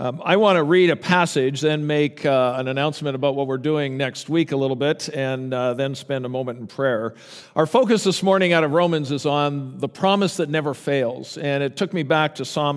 I want to read a passage, then make an announcement about what we're doing next week a little bit, and then spend a moment in prayer. Our focus this morning out of Romans is on the promise that never fails, and it took me back to Psalm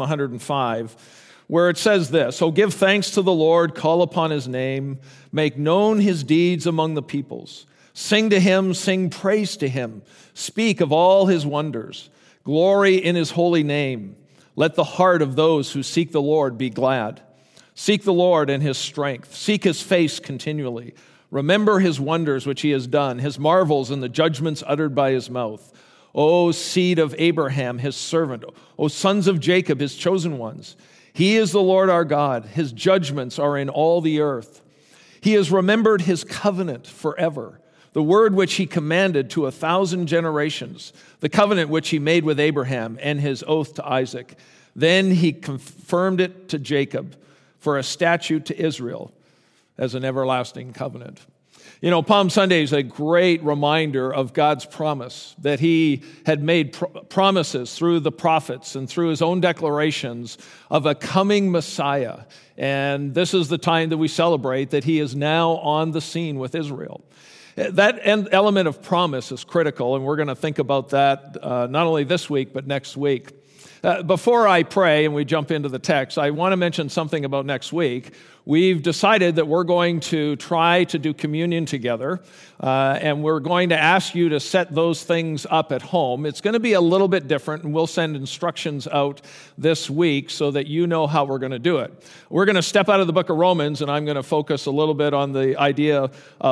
105, where it says this: "Oh, give thanks to the Lord, call upon his name, make known his deeds among the peoples. Sing to him, sing praise to him, speak of all his wonders, glory in his holy name. Let the heart of those who seek the Lord be glad. Seek the Lord and his strength. Seek his face continually. Remember his wonders which he has done, his marvels and the judgments uttered by his mouth. O seed of Abraham, his servant. O sons of Jacob, his chosen ones. He is the Lord our God. His judgments are in all the earth. He has remembered his covenant forever, the word which he commanded to 1,000 generations, the covenant which he made with Abraham and his oath to Isaac. Then he confirmed it to Jacob for a statute to Israel as an everlasting covenant." You know, Palm Sunday is a great reminder of God's promise, that he had made promises through the prophets and through his own declarations of a coming Messiah. And this is the time that we celebrate that he is now on the scene with Israel. That element of promise is critical, and we're going to think about that not only this week, but next week. Before I pray and we jump into the text, I want to mention something about next week. We've decided that we're going to try to do communion together, and we're going to ask you to set those things up at home. It's going to be a little bit different, and we'll send instructions out this week so that you know how we're going to do it. We're going to step out of the book of Romans, and I'm going to focus a little bit on the idea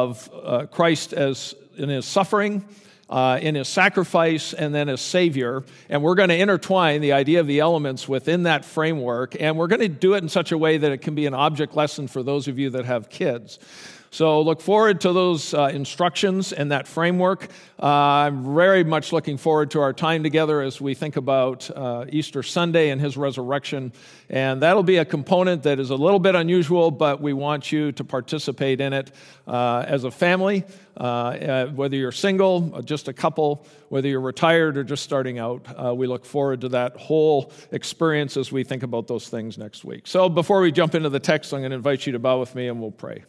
of Christ as in his suffering, in his sacrifice, and then as Savior. And we're going to intertwine the idea of the elements within that framework, and we're going to do it in such a way that it can be an object lesson for those of you that have kids. So look forward to those instructions and that framework. I'm very much looking forward to our time together as we think about Easter Sunday and his resurrection. And that'll be a component that is a little bit unusual, but we want you to participate in it as a family, whether you're single, just a couple, whether you're retired or just starting out. We look forward to that whole experience as we think about those things next week. So before we jump into the text, I'm going to invite you to bow with me and we'll pray.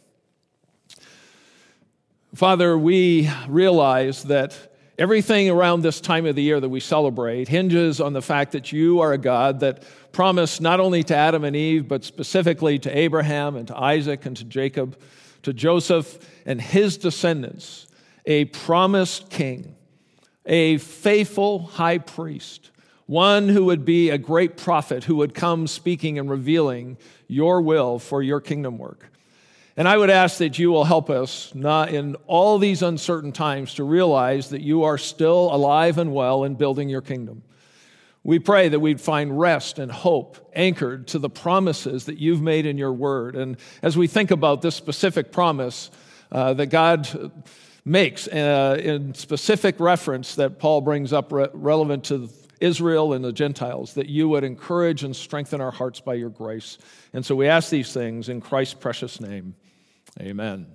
Father, we realize that everything around this time of the year that we celebrate hinges on the fact that you are a God that promised not only to Adam and Eve, but specifically to Abraham and to Isaac and to Jacob, to Joseph and his descendants, a promised king, a faithful high priest, one who would be a great prophet who would come speaking and revealing your will for your kingdom work. And I would ask that you will help us, not in all these uncertain times, to realize that you are still alive and well in building your kingdom. We pray that we'd find rest and hope anchored to the promises that you've made in your word. And as we think about this specific promise that God makes in specific reference that Paul brings up relevant to Israel and the Gentiles, that you would encourage and strengthen our hearts by your grace. And so we ask these things in Christ's precious name. Amen.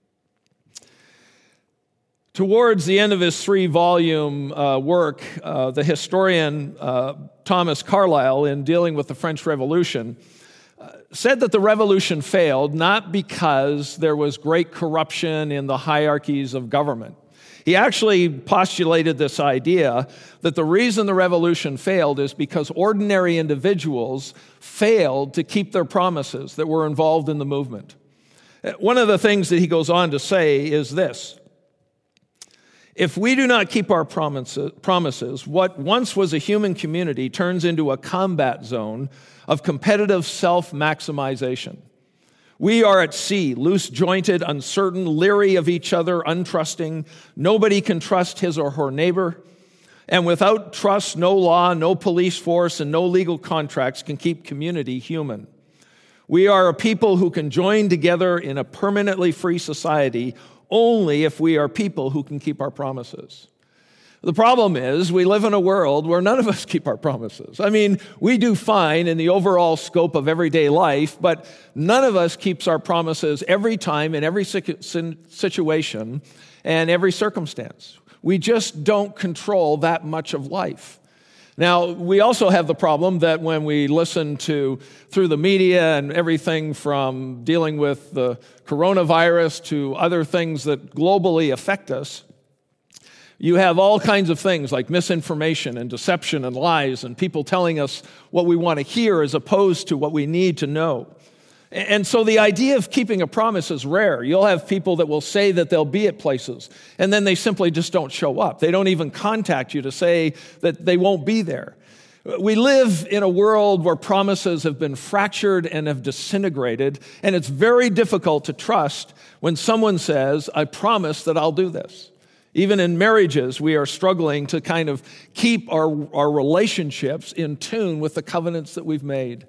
Towards the end of his 3-volume work, the historian Thomas Carlyle, in dealing with the French Revolution, said that the revolution failed not because there was great corruption in the hierarchies of government. He actually postulated this idea that the reason the revolution failed is because ordinary individuals failed to keep their promises that were involved in the movement. One of the things that he goes on to say is this: if we do not keep our promises, what once was a human community turns into a combat zone of competitive self-maximization. We are at sea, loose-jointed, uncertain, leery of each other, untrusting. Nobody can trust his or her neighbor. And without trust, no law, no police force, and no legal contracts can keep community human. We are a people who can join together in a permanently free society only if we are people who can keep our promises. The problem is we live in a world where none of us keep our promises. I mean, we do fine in the overall scope of everyday life, but none of us keeps our promises every time in every situation and every circumstance. We just don't control that much of life. Now, we also have the problem that when we listen to, through the media and everything from dealing with the coronavirus to other things that globally affect us, you have all kinds of things like misinformation and deception and lies and people telling us what we want to hear as opposed to what we need to know. And so the idea of keeping a promise is rare. You'll have people that will say that they'll be at places, and then they simply just don't show up. They don't even contact you to say that they won't be there. We live in a world where promises have been fractured and have disintegrated, and it's very difficult to trust when someone says, I promise that I'll do this. Even in marriages, we are struggling to kind of keep our relationships in tune with the covenants that we've made.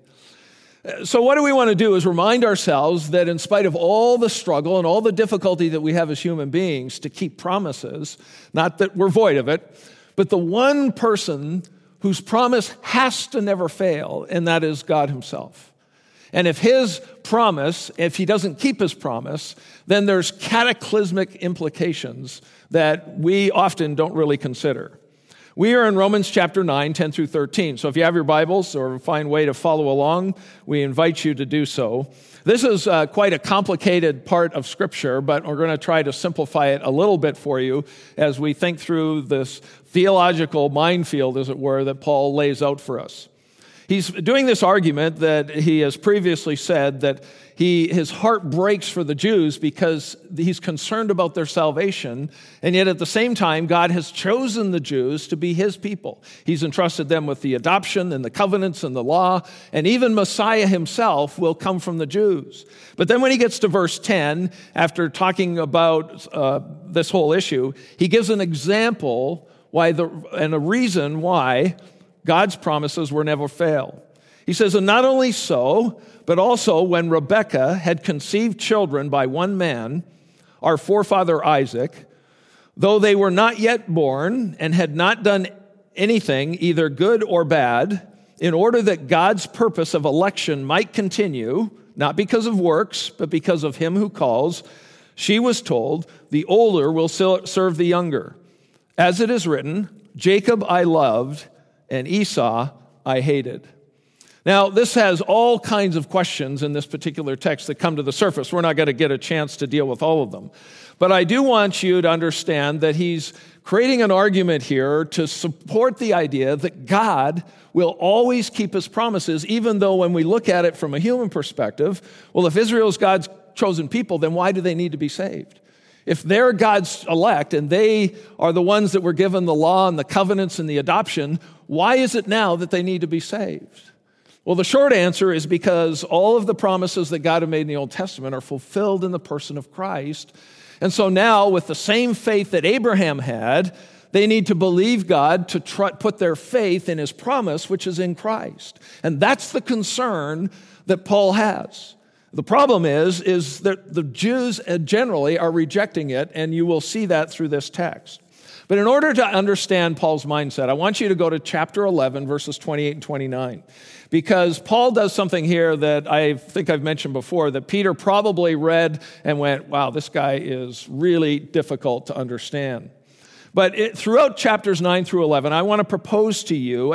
So what do we want to do is remind ourselves that in spite of all the struggle and all the difficulty that we have as human beings to keep promises, not that we're void of it, but the one person whose promise has to never fail, and that is God himself. And if his promise, if he doesn't keep his promise, then there's cataclysmic implications that we often don't really consider. We are in Romans chapter 9, 10 through 13. So if you have your Bibles or find a way to follow along, we invite you to do so. This is quite a complicated part of Scripture, but we're going to try to simplify it a little bit for you as we think through this theological minefield, as it were, that Paul lays out for us. He's doing this argument that he has previously said that his heart breaks for the Jews because he's concerned about their salvation, and yet at the same time, God has chosen the Jews to be his people. He's entrusted them with the adoption and the covenants and the law, and even Messiah himself will come from the Jews. But then when he gets to verse 10, after talking about this whole issue, he gives an example and a reason why God's promises will never fail. He says, and not only so, but also when Rebekah had conceived children by one man, our forefather Isaac, though they were not yet born and had not done anything, either good or bad, in order that God's purpose of election might continue, not because of works, but because of him who calls, she was told, the older will serve the younger. As it is written, Jacob I loved, and Esau I hated. Now, this has all kinds of questions in this particular text that come to the surface. We're not going to get a chance to deal with all of them. But I do want you to understand that he's creating an argument here to support the idea that God will always keep his promises, even though when we look at it from a human perspective, well, if Israel's God's chosen people, then why do they need to be saved? If they're God's elect and they are the ones that were given the law and the covenants and the adoption, why is it now that they need to be saved? Well, the short answer is because all of the promises that God had made in the Old Testament are fulfilled in the person of Christ. And so now, with the same faith that Abraham had, they need to believe God to put their faith in his promise, which is in Christ. And that's the concern that Paul has. The problem is that the Jews generally are rejecting it, and you will see that through this text. But in order to understand Paul's mindset, I want you to go to chapter 11, verses 28 and 29. Because Paul does something here that I think I've mentioned before, that Peter probably read and went, wow, this guy is really difficult to understand. But throughout chapters 9 through 11, I want to propose to you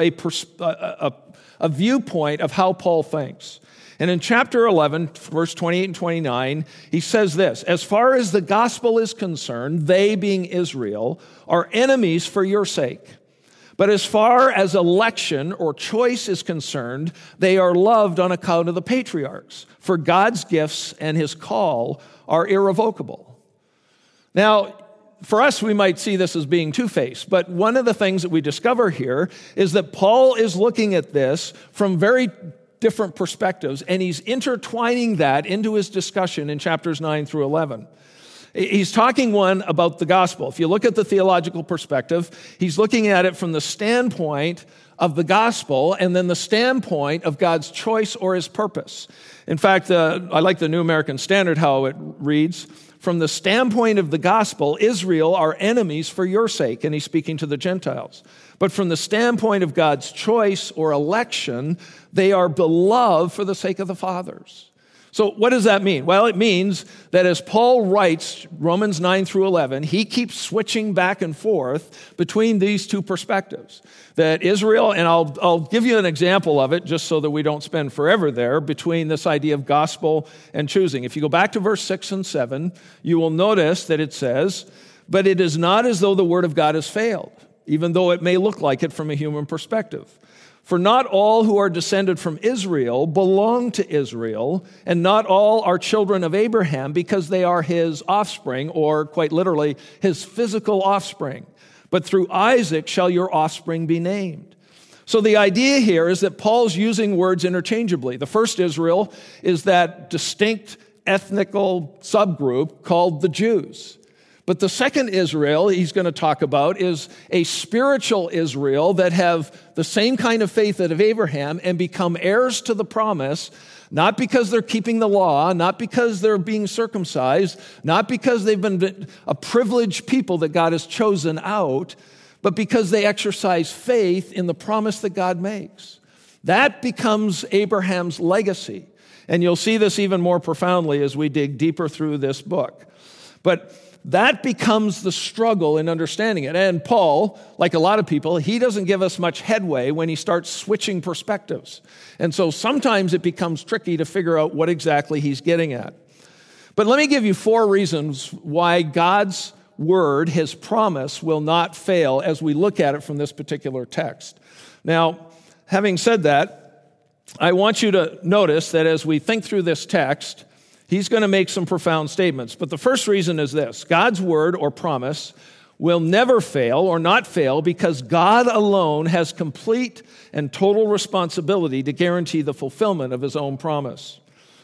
a viewpoint of how Paul thinks. And in chapter 11, verse 28 and 29, he says this, as far as the gospel is concerned, they, being Israel, are enemies for your sake. But as far as election or choice is concerned, they are loved on account of the patriarchs, for God's gifts and his call are irrevocable. Now, for us, we might see this as being two-faced, but one of the things that we discover here is that Paul is looking at this from very different perspectives, and he's intertwining that into his discussion in chapters 9 through 11. He's talking, one, about the gospel. If you look at the theological perspective, he's looking at it from the standpoint of the gospel and then the standpoint of God's choice or his purpose. In fact, I like the New American Standard, how it reads, from the standpoint of the gospel, Israel are enemies for your sake, and he's speaking to the Gentiles. But from the standpoint of God's choice or election, they are beloved for the sake of the fathers. So what does that mean? Well, it means that as Paul writes Romans 9 through 11, he keeps switching back and forth between these two perspectives. That Israel, and I'll give you an example of it just so that we don't spend forever there, between this idea of gospel and choosing. If you go back to verse 6 and 7, you will notice that it says, "But it is not as though the word of God has failed, even though it may look like it from a human perspective. For not all who are descended from Israel belong to Israel, and not all are children of Abraham because they are his offspring," or quite literally, his physical offspring. "But through Isaac shall your offspring be named." So the idea here is that Paul's using words interchangeably. The first Israel is that distinct ethnical subgroup called the Jews. But the second Israel he's going to talk about is a spiritual Israel that have the same kind of faith that of Abraham and become heirs to the promise, not because they're keeping the law, not because they're being circumcised, not because they've been a privileged people that God has chosen out, but because they exercise faith in the promise that God makes. That becomes Abraham's legacy. And you'll see this even more profoundly as we dig deeper through this book. But that becomes the struggle in understanding it. And Paul, like a lot of people, he doesn't give us much headway when he starts switching perspectives. And so sometimes it becomes tricky to figure out what exactly he's getting at. But let me give you 4 reasons why God's word, his promise, will not fail as we look at it from this particular text. Now, having said that, I want you to notice that as we think through this text, he's going to make some profound statements. But the first reason is this: God's word or promise will never fail or not fail because God alone has complete and total responsibility to guarantee the fulfillment of his own promise.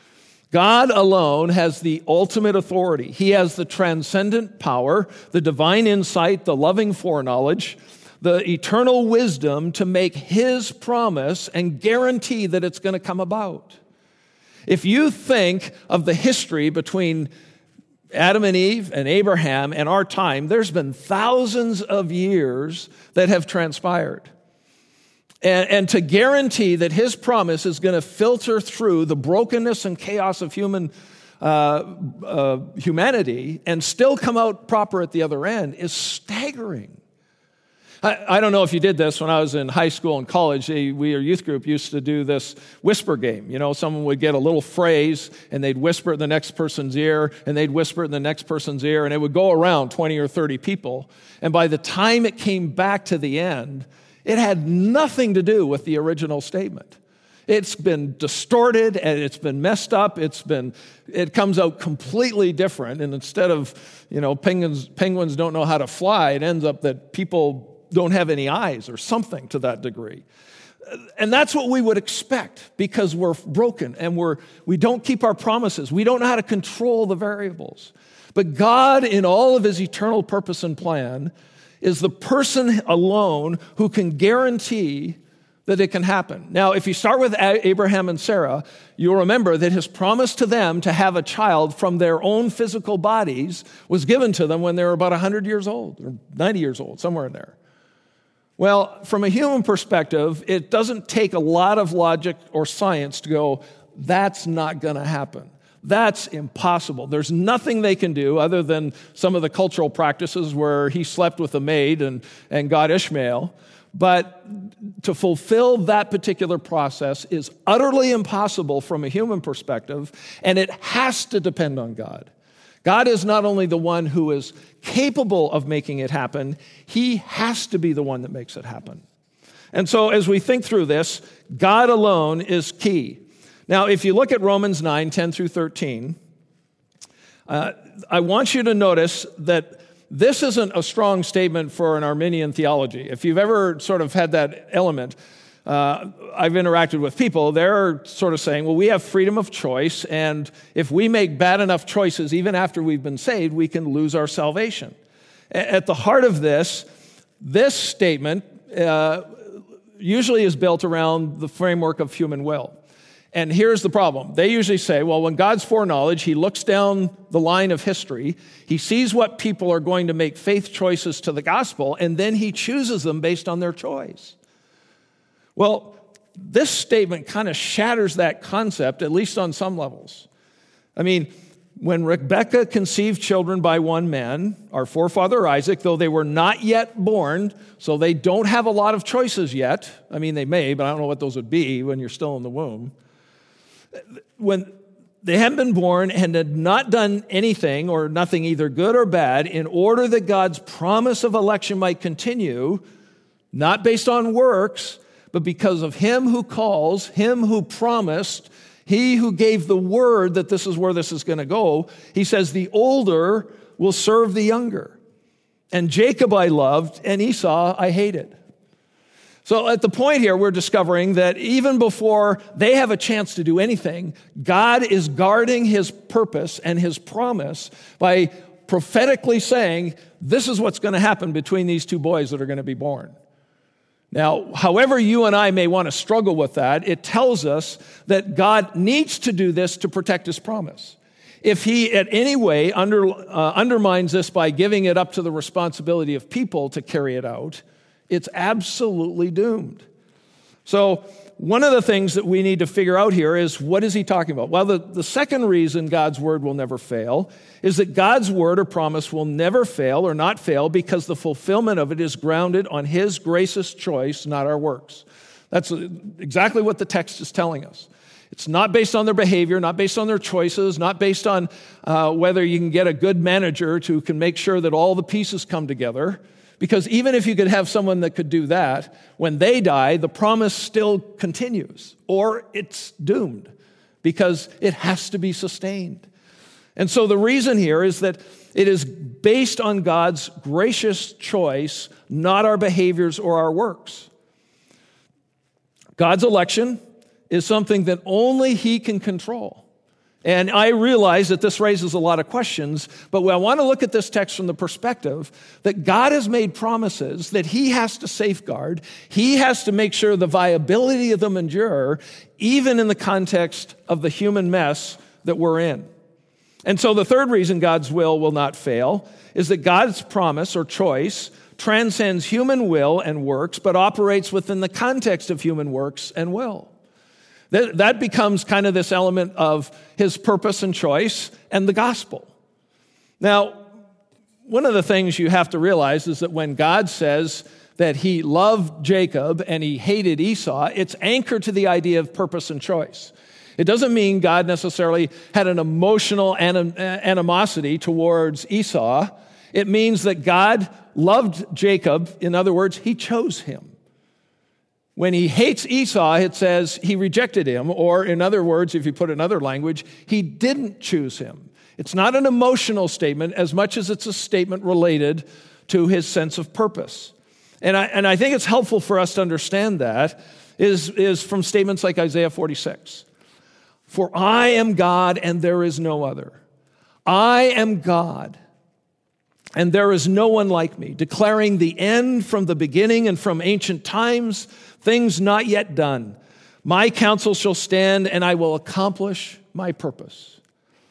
God alone has the ultimate authority. He has the transcendent power, the divine insight, the loving foreknowledge, the eternal wisdom to make his promise and guarantee that it's going to come about. If you think of the history between Adam and Eve and Abraham and our time, there's been thousands of years that have transpired. And to guarantee that his promise is going to filter through the brokenness and chaos of humanity and still come out proper at the other end is staggering. I don't know if you did this when I was in high school and college. We, our youth group, used to do this whisper game. You know, someone would get a little phrase, and they'd whisper it in the next person's ear, and they'd whisper it in the next person's ear, and it would go around 20 or 30 people. And by the time it came back to the end, it had nothing to do with the original statement. It's been distorted, and it's been messed up. It comes out completely different. And instead of, penguins don't know how to fly, it ends up that people don't have any eyes or something to that degree. And that's what we would expect because we're broken and we don't keep our promises. We don't know how to control the variables. But God, in all of his eternal purpose and plan, is the person alone who can guarantee that it can happen. Now, if you start with Abraham and Sarah, you'll remember that his promise to them to have a child from their own physical bodies was given to them when they were about 100 years old or 90 years old, somewhere in there. Well, from a human perspective, it doesn't take a lot of logic or science to go, that's not going to happen. That's impossible. There's nothing they can do other than some of the cultural practices where he slept with a maid and got Ishmael. But to fulfill that particular process is utterly impossible from a human perspective, and it has to depend on God. God is not only the one who is capable of making it happen, he has to be the one that makes it happen. And so as we think through this, God alone is key. Now, if you look at Romans 9, 10 through 13, I want you to notice that this isn't a strong statement for an Arminian theology. If you've ever sort of had that element, I've interacted with people, they're sort of saying, well, we have freedom of choice, and if we make bad enough choices, even after we've been saved, we can lose our salvation. At the heart of this statement usually is built around the framework of human will. And here's the problem. They usually say, well, when God's foreknowledge, he looks down the line of history, he sees what people are going to make faith choices to the gospel, and then he chooses them based on their choice. Well, this statement kind of shatters that concept, at least on some levels. I mean, when Rebekah conceived children by one man, our forefather Isaac, though they were not yet born, so they don't have a lot of choices yet. I mean, they may, but I don't know what those would be when you're still in the womb. When they hadn't been born and had not done anything or nothing either good or bad, in order that God's promise of election might continue, not based on works, but because of him who calls, him who promised, he who gave the word that this is where this is going to go, he says, the older will serve the younger. And Jacob I loved, and Esau I hated. So at the point here, we're discovering that even before they have a chance to do anything, God is guarding his purpose and his promise by prophetically saying, this is what's going to happen between these two boys that are going to be born. Now, however you and I may want to struggle with that, it tells us that God needs to do this to protect his promise. If he at any way undermines this by giving it up to the responsibility of people to carry it out, it's absolutely doomed. So one of the things that we need to figure out here is, what is he talking about? Well, the second reason God's word will never fail is that God's word or promise will never fail or not fail because the fulfillment of it is grounded on his gracious choice, not our works. That's exactly what the text is telling us. It's not based on their behavior, not based on their choices, not based on whether you can get a good manager who can make sure that all the pieces come together. Because even if you could have someone that could do that, when they die, the promise still continues, or it's doomed because it has to be sustained. And so the reason here is that it is based on God's gracious choice, not our behaviors or our works. God's election is something that only he can control. And I realize that this raises a lot of questions, but I want to look at this text from the perspective that God has made promises that he has to safeguard. He has to make sure the viability of them endure, even in the context of the human mess that we're in. And so the third reason God's will not fail is that God's promise or choice transcends human will and works, but operates within the context of human works and will. That becomes kind of this element of his purpose and choice and the gospel. Now, one of the things you have to realize is that when God says that he loved Jacob and he hated Esau, it's anchored to the idea of purpose and choice. It doesn't mean God necessarily had an emotional animosity towards Esau. It means that God loved Jacob. In other words, he chose him. When he hates Esau, it says he rejected him, or in other words, if you put it in other language, he didn't choose him. It's not an emotional statement as much as it's a statement related to his sense of purpose. And I think it's helpful for us to understand that is from statements like Isaiah 46. For I am God and there is no other. I am God and there is no one like me, declaring the end from the beginning and from ancient times, things not yet done. My counsel shall stand, and I will accomplish my purpose.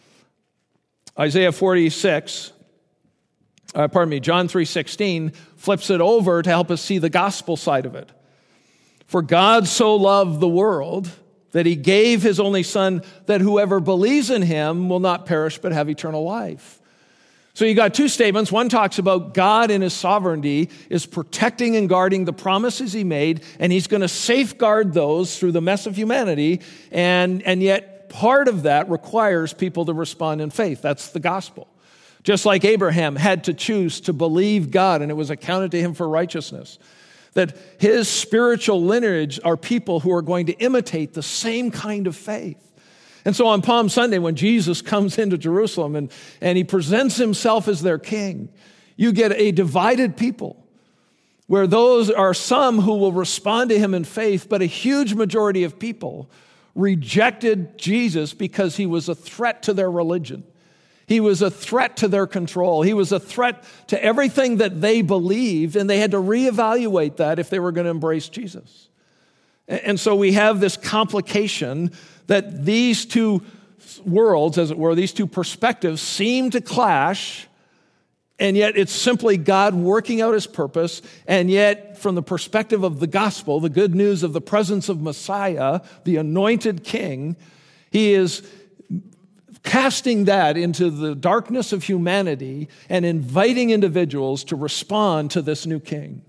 Isaiah 46, John 3:16 flips it over to help us see the gospel side of it. For God so loved the world that he gave his only son, that whoever believes in him will not perish but have eternal life. So you got two statements. One talks about God in his sovereignty is protecting and guarding the promises he made, and he's going to safeguard those through the mess of humanity, and yet part of that requires people to respond in faith. That's the gospel. Just like Abraham had to choose to believe God, and it was accounted to him for righteousness. That his spiritual lineage are people who are going to imitate the same kind of faith. And so on Palm Sunday, when Jesus comes into Jerusalem and he presents himself as their king, you get a divided people where those are some who will respond to him in faith, but a huge majority of people rejected Jesus because he was a threat to their religion. He was a threat to their control. He was a threat to everything that they believed, and they had to reevaluate that if they were going to embrace Jesus. And so we have this complication that these two worlds, as it were, these two perspectives seem to clash, and yet it's simply God working out his purpose, and yet from the perspective of the gospel, the good news of the presence of Messiah, the anointed king, he is casting that into the darkness of humanity and inviting individuals to respond to this new king.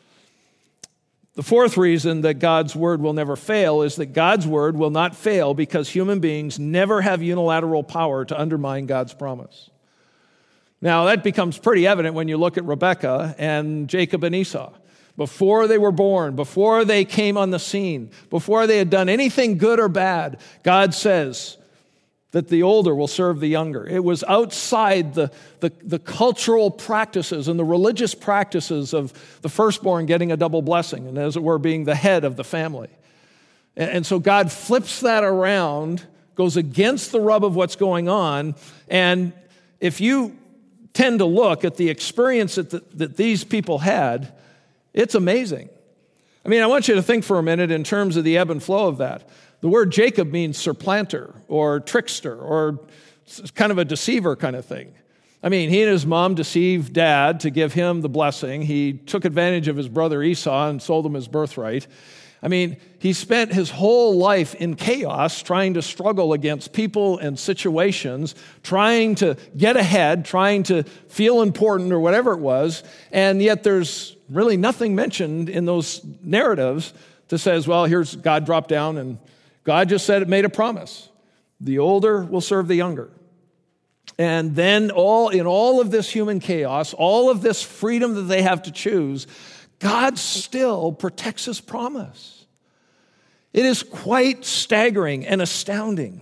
The fourth reason that God's word will never fail is that God's word will not fail because human beings never have unilateral power to undermine God's promise. Now, that becomes pretty evident when you look at Rebekah and Jacob and Esau. Before they were born, before they came on the scene, before they had done anything good or bad, God says that the older will serve the younger. It was outside the cultural practices and the religious practices of the firstborn getting a double blessing, and as it were, being the head of the family. And so God flips that around, goes against the rub of what's going on, and if you tend to look at the experience that these people had, it's amazing. I mean, I want you to think for a minute in terms of the ebb and flow of that. The word Jacob means supplanter or trickster or kind of a deceiver kind of thing. I mean, he and his mom deceived dad to give him the blessing. He took advantage of his brother Esau and sold him his birthright. I mean, he spent his whole life in chaos trying to struggle against people and situations, trying to get ahead, trying to feel important or whatever it was, and yet there's really nothing mentioned in those narratives that says, well, here's God dropped down and God just said it made a promise. The older will serve the younger. And then in all of this human chaos, all of this freedom that they have to choose, God still protects his promise. It is quite staggering and astounding.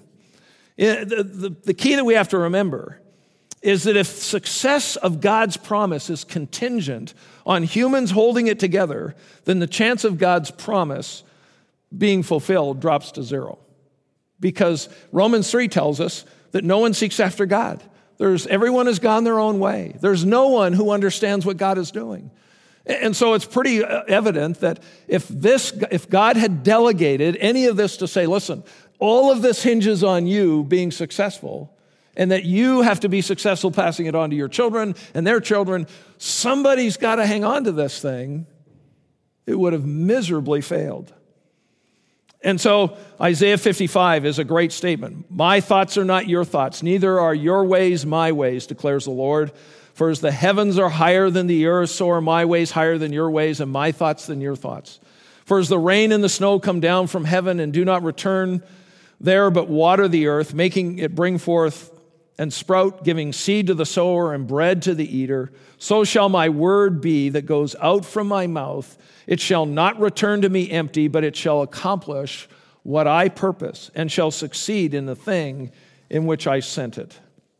The key that we have to remember is that if success of God's promise is contingent on humans holding it together, then the chance of God's promise being fulfilled drops to zero. Because Romans 3 tells us that no one seeks after God. Everyone has gone their own way. There's no one who understands what God is doing. And so it's pretty evident that if God had delegated any of this to say, listen, all of this hinges on you being successful, and that you have to be successful passing it on to your children and their children, somebody's got to hang on to this thing, it would have miserably failed. And so Isaiah 55 is a great statement. My thoughts are not your thoughts, neither are your ways my ways, declares the Lord. For as the heavens are higher than the earth, so are my ways higher than your ways, and my thoughts than your thoughts. For as the rain and the snow come down from heaven and do not return there, but water the earth, making it bring forth and sprout, giving seed to the sower and bread to the eater, so shall my word be that goes out from my mouth. It shall not return to me empty, but it shall accomplish what I purpose and shall succeed in the thing in which I sent it.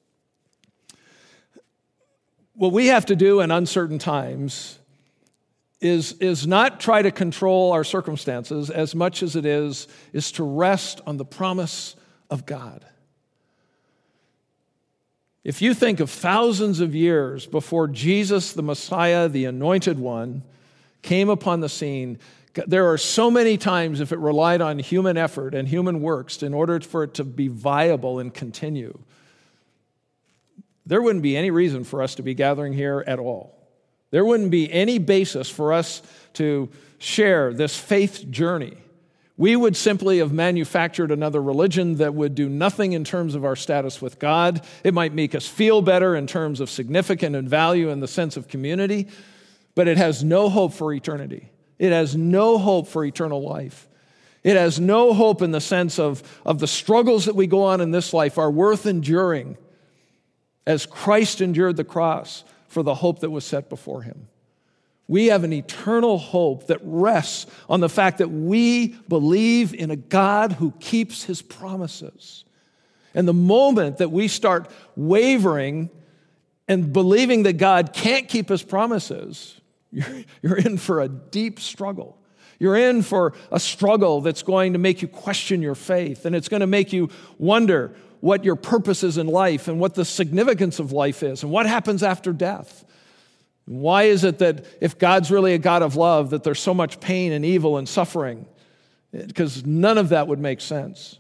What we have to do in uncertain times is not try to control our circumstances as much as it is to rest on the promise of God. If you think of thousands of years before Jesus, the Messiah, the Anointed One, came upon the scene, there are so many times if it relied on human effort and human works in order for it to be viable and continue, there wouldn't be any reason for us to be gathering here at all. There wouldn't be any basis for us to share this faith journey. We would simply have manufactured another religion that would do nothing in terms of our status with God. It might make us feel better in terms of significance and value in the sense of community, but it has no hope for eternity. It has no hope for eternal life. It has no hope in the sense of the struggles that we go on in this life are worth enduring as Christ endured the cross for the hope that was set before him. We have an eternal hope that rests on the fact that we believe in a God who keeps his promises. And the moment that we start wavering and believing that God can't keep his promises, you're in for a deep struggle. You're in for a struggle that's going to make you question your faith, and it's going to make you wonder what your purpose is in life and what the significance of life is and what happens after death. Why is it that if God's really a God of love, that there's so much pain and evil and suffering? Because none of that would make sense.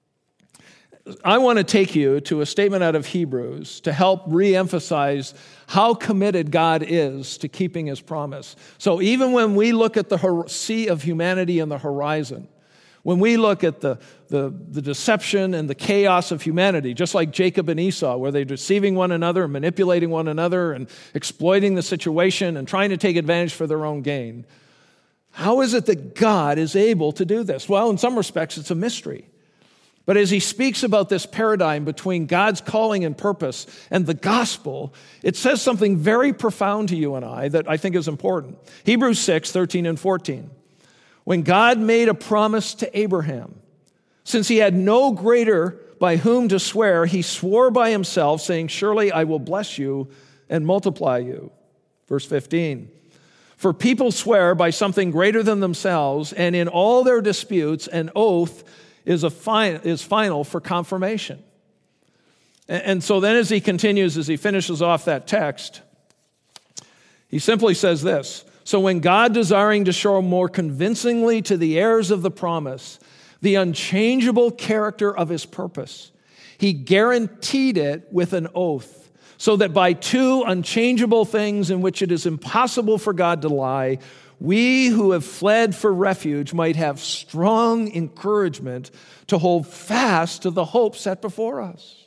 I want to take you to a statement out of Hebrews to help re-emphasize how committed God is to keeping his promise. So even when we look at the sea of humanity on the horizon, When we look at the deception and the chaos of humanity, just like Jacob and Esau, where they're deceiving one another and manipulating one another and exploiting the situation and trying to take advantage for their own gain, how is it that God is able to do this? Well, in some respects, it's a mystery. But as he speaks about this paradigm between God's calling and purpose and the gospel, it says something very profound to you and I that I think is important. Hebrews 6, 13 and 14. When God made a promise to Abraham, since he had no greater by whom to swear, he swore by himself, saying, surely I will bless you and multiply you. Verse 15. For people swear by something greater than themselves, and in all their disputes, an oath is final for confirmation. And so then as he continues, as he finishes off that text, he simply says this, so when God, desiring to show more convincingly to the heirs of the promise the unchangeable character of his purpose, he guaranteed it with an oath, so that by two unchangeable things in which it is impossible for God to lie, we who have fled for refuge might have strong encouragement to hold fast to the hope set before us.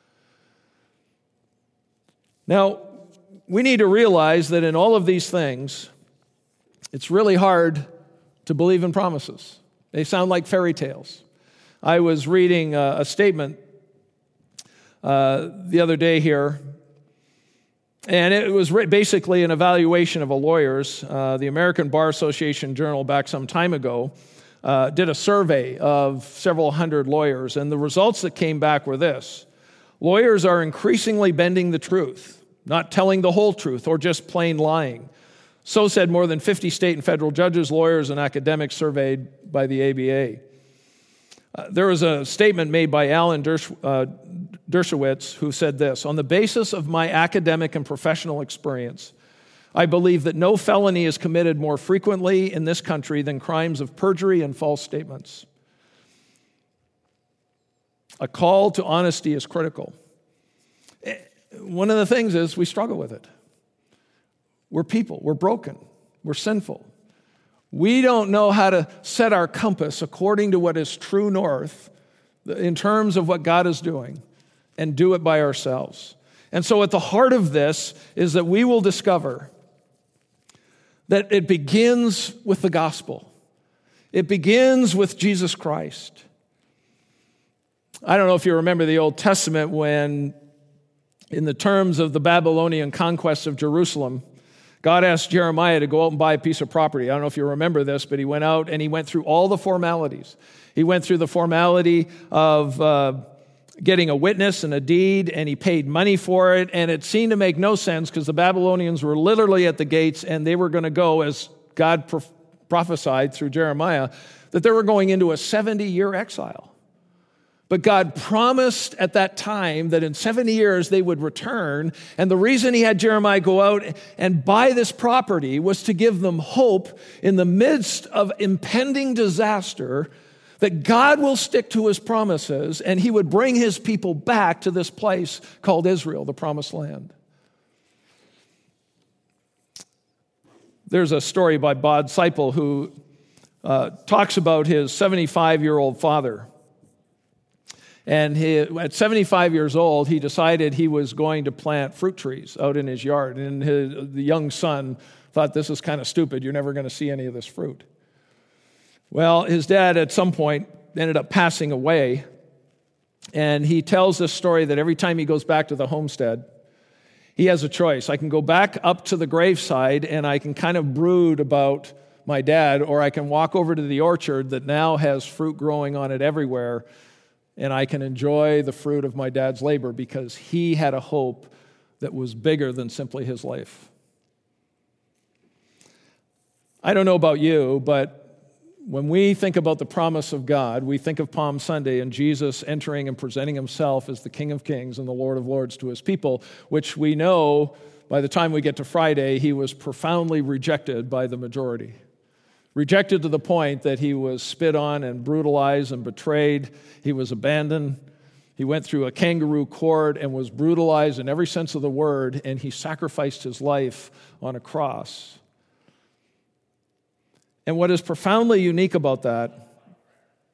Now, we need to realize that in all of these things, it's really hard to believe in promises. They sound like fairy tales. I was reading a statement the other day here, and it was basically an evaluation of a lawyer's. The American Bar Association Journal back some time ago did a survey of several hundred lawyers, and the results that came back were this. Lawyers are increasingly bending the truth, not telling the whole truth or just plain lying. So said more than 50 state and federal judges, lawyers, and academics surveyed by the ABA. There was a statement made by Alan Dershowitz who said this, on the basis of my academic and professional experience, I believe that no felony is committed more frequently in this country than crimes of perjury and false statements. A call to honesty is critical. One of the things is we struggle with it. We're people. We're broken. We're sinful. We don't know how to set our compass according to what is true north in terms of what God is doing and do it by ourselves. And so at the heart of this is that we will discover that it begins with the gospel. It begins with Jesus Christ. I don't know if you remember the Old Testament when, in the terms of the Babylonian conquest of Jerusalem, God asked Jeremiah to go out and buy a piece of property. I don't know if you remember this, but he went out and he went through all the formalities. He went through the formality of getting a witness and a deed, and he paid money for it, and it seemed to make no sense because the Babylonians were literally at the gates, and they were going to go, as God prophesied through Jeremiah, that they were going into a 70-year exile. But God promised at that time that in 70 years they would return. And the reason he had Jeremiah go out and buy this property was to give them hope in the midst of impending disaster that God will stick to his promises and he would bring his people back to this place called Israel, the promised land. There's a story by Bob Seipel who talks about his 75-year-old father. And at 75 years old, he decided he was going to plant fruit trees out in his yard. And the young son thought, this is kind of stupid. You're never going to see any of this fruit. Well, his dad at some point ended up passing away. And he tells this story that every time he goes back to the homestead, he has a choice. I can go back up to the graveside and I can kind of brood about my dad, or I can walk over to the orchard that now has fruit growing on it everywhere, and I can enjoy the fruit of my dad's labor because he had a hope that was bigger than simply his life. I don't know about you, but when we think about the promise of God, we think of Palm Sunday and Jesus entering and presenting himself as the King of Kings and the Lord of Lords to his people, which we know by the time we get to Friday, he was profoundly rejected by the majority. Rejected to the point that he was spit on and brutalized and betrayed. He was abandoned. He went through a kangaroo court and was brutalized in every sense of the word, and he sacrificed his life on a cross. And what is profoundly unique about that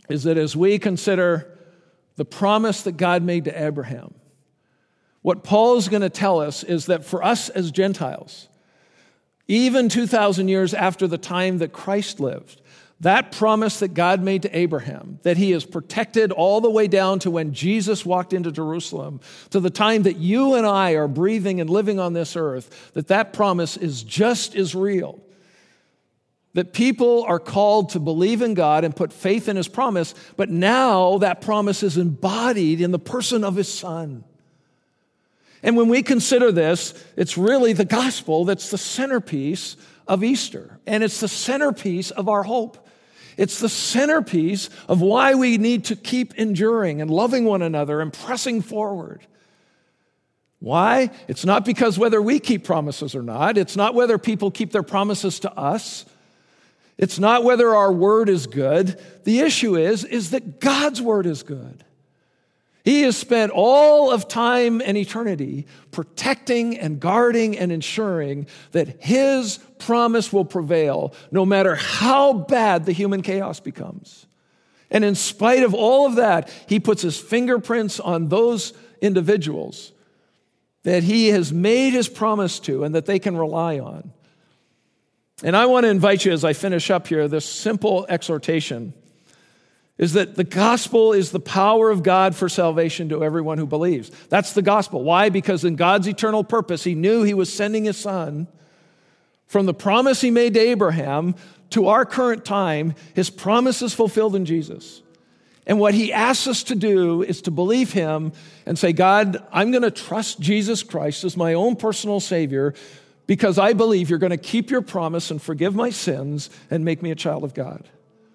is that as we consider the promise that God made to Abraham, what Paul's going to tell us is that for us as Gentiles, even 2,000 years after the time that Christ lived, that promise that God made to Abraham, that he is protected all the way down to when Jesus walked into Jerusalem, to the time that you and I are breathing and living on this earth, that promise is just as real. That people are called to believe in God and put faith in his promise, but now that promise is embodied in the person of his Son. And when we consider this, it's really the gospel that's the centerpiece of Easter, and it's the centerpiece of our hope. It's the centerpiece of why we need to keep enduring and loving one another and pressing forward. Why? It's not because whether we keep promises or not. It's not whether people keep their promises to us. It's not whether our word is good. The issue is that God's word is good. He has spent all of time and eternity protecting and guarding and ensuring that his promise will prevail no matter how bad the human chaos becomes. And in spite of all of that, he puts his fingerprints on those individuals that he has made his promise to and that they can rely on. And I want to invite you as I finish up here, this simple exhortation is that the gospel is the power of God for salvation to everyone who believes. That's the gospel. Why? Because in God's eternal purpose, he knew he was sending his Son from the promise he made to Abraham to our current time. His promise is fulfilled in Jesus. And what he asks us to do is to believe him and say, God, I'm going to trust Jesus Christ as my own personal Savior because I believe you're going to keep your promise and forgive my sins and make me a child of God.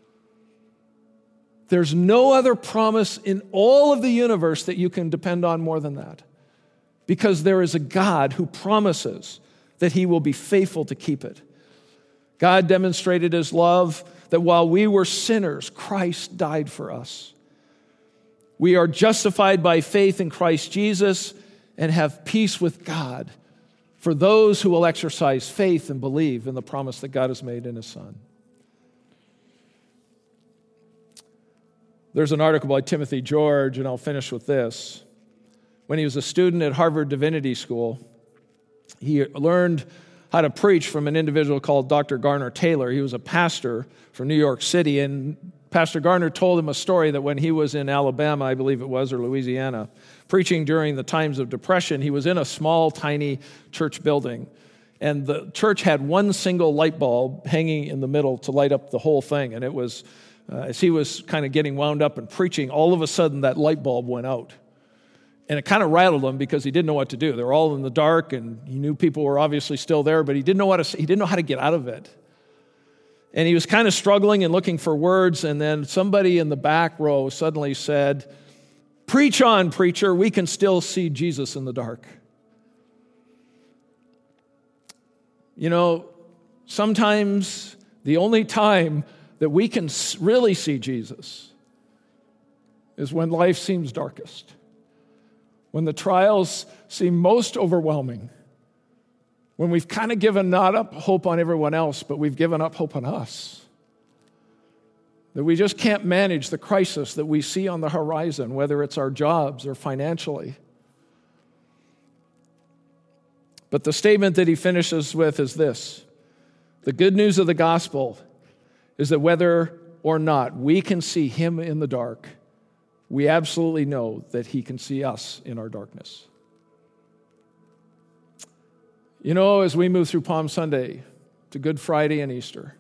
There's no other promise in all of the universe that you can depend on more than that. Because there is a God who promises that he will be faithful to keep it. God demonstrated his love that while we were sinners, Christ died for us. We are justified by faith in Christ Jesus and have peace with God for those who will exercise faith and believe in the promise that God has made in his Son. There's an article by Timothy George, and I'll finish with this. When he was a student at Harvard Divinity School, he learned how to preach from an individual called Dr. Garner Taylor. He was a pastor from New York City, and Pastor Garner told him a story that when he was in Alabama, I believe it was, or Louisiana, preaching during the times of Depression, he was in a small, tiny church building, and the church had one single light bulb hanging in the middle to light up the whole thing, and it was... as he was kind of getting wound up and preaching, all of a sudden that light bulb went out. And it kind of rattled him because he didn't know what to do. They were all in the dark, and he knew people were obviously still there, but he didn't know how to get out of it. And he was kind of struggling and looking for words, and then somebody in the back row suddenly said, "Preach on, preacher, we can still see Jesus in the dark." You know, sometimes the only time that we can really see Jesus is when life seems darkest, when the trials seem most overwhelming, when we've kind of given not up hope on everyone else, but we've given up hope on us, that we just can't manage the crisis that we see on the horizon, whether it's our jobs or financially. But the statement that he finishes with is this: the good news of the gospel is that whether or not we can see him in the dark, we absolutely know that he can see us in our darkness. You know, as we move through Palm Sunday to Good Friday and Easter,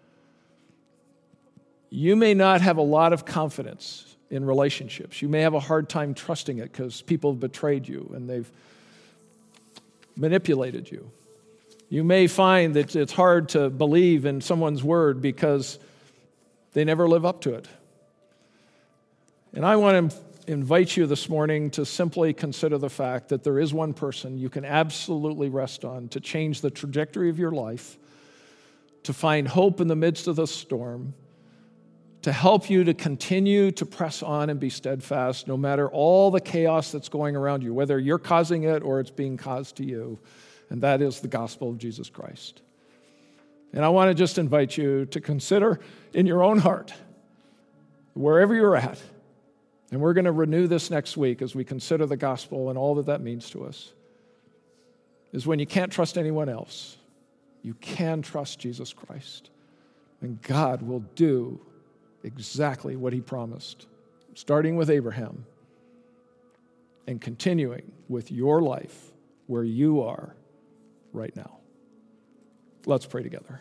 you may not have a lot of confidence in relationships. You may have a hard time trusting it because people have betrayed you and they've manipulated you. You may find that it's hard to believe in someone's word because they never live up to it. And I want to invite you this morning to simply consider the fact that there is one person you can absolutely rest on to change the trajectory of your life, to find hope in the midst of the storm, to help you to continue to press on and be steadfast no matter all the chaos that's going around you, whether you're causing it or it's being caused to you. And that is the gospel of Jesus Christ. And I want to just invite you to consider in your own heart, wherever you're at, and we're going to renew this next week as we consider the gospel and all that that means to us, is when you can't trust anyone else, you can trust Jesus Christ. And God will do exactly what he promised, starting with Abraham and continuing with your life where you are right now. Let's pray together.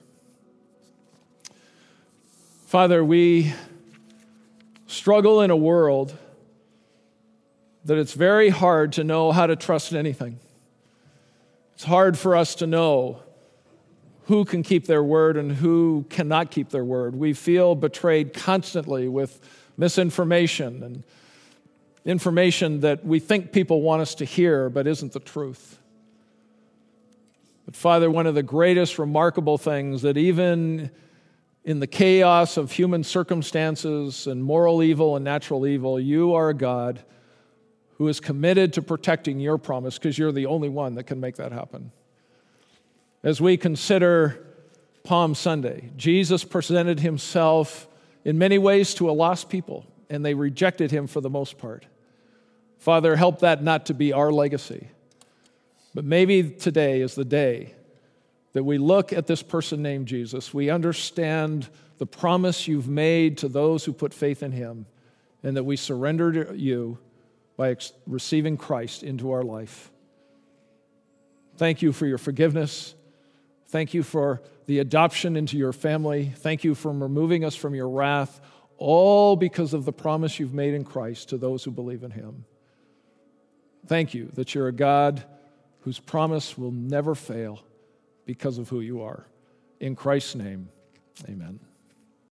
Father, we struggle in a world that it's very hard to know how to trust anything. It's hard for us to know who can keep their word and who cannot keep their word. We feel betrayed constantly with misinformation and information that we think people want us to hear but isn't the truth. But Father, one of the greatest remarkable things that even in the chaos of human circumstances and moral evil and natural evil, you are a God who is committed to protecting your promise because you're the only one that can make that happen. As we consider Palm Sunday, Jesus presented himself in many ways to a lost people, and they rejected him for the most part. Father, help that not to be our legacy. But maybe today is the day that we look at this person named Jesus, we understand the promise you've made to those who put faith in him, and that we surrender to you by receiving Christ into our life. Thank you for your forgiveness. Thank you for the adoption into your family. Thank you for removing us from your wrath, all because of the promise you've made in Christ to those who believe in him. Thank you that you're a God whose promise will never fail because of who you are. In Christ's name, amen.